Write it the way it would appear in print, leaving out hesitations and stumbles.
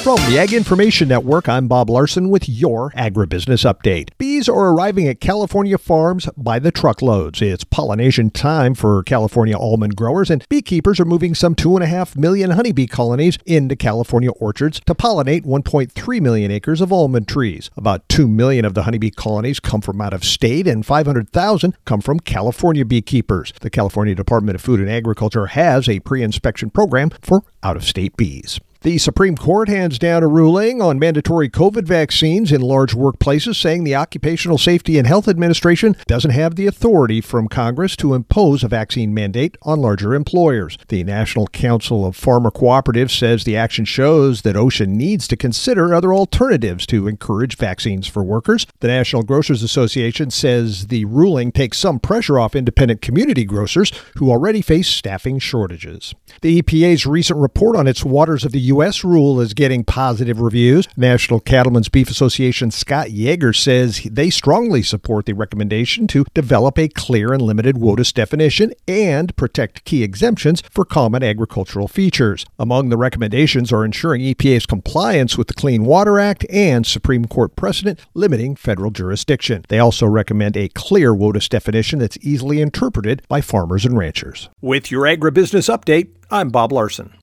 From the Ag Information Network, I'm Bob Larson with your Agribusiness Update. Bees are arriving at California farms by the truckloads. It's pollination time for California almond growers, and beekeepers are moving some 2.5 million honeybee colonies into California orchards to pollinate 1.3 million acres of almond trees. About 2 million of the honeybee colonies come from out of state, and 500,000 come from California beekeepers. The California Department of Food and Agriculture has a pre-inspection program for out-of-state bees. The Supreme Court hands down a ruling on mandatory COVID vaccines in large workplaces, saying the Occupational Safety and Health Administration doesn't have the authority from Congress to impose a vaccine mandate on larger employers. The National Council of Farmer Cooperatives says the action shows that OSHA needs to consider other alternatives to encourage vaccines for workers. The National Grocers Association says the ruling takes some pressure off independent community grocers who already face staffing shortages. The EPA's recent report on its Waters of the U.S. rule is getting positive reviews. National Cattlemen's Beef Association Scott Yeager says they strongly support the recommendation to develop a clear and limited WOTUS definition and protect key exemptions for common agricultural features. Among the recommendations are ensuring EPA's compliance with the Clean Water Act and Supreme Court precedent limiting federal jurisdiction. They also recommend a clear WOTUS definition that's easily interpreted by farmers and ranchers. With your Agribusiness Update, I'm Bob Larson.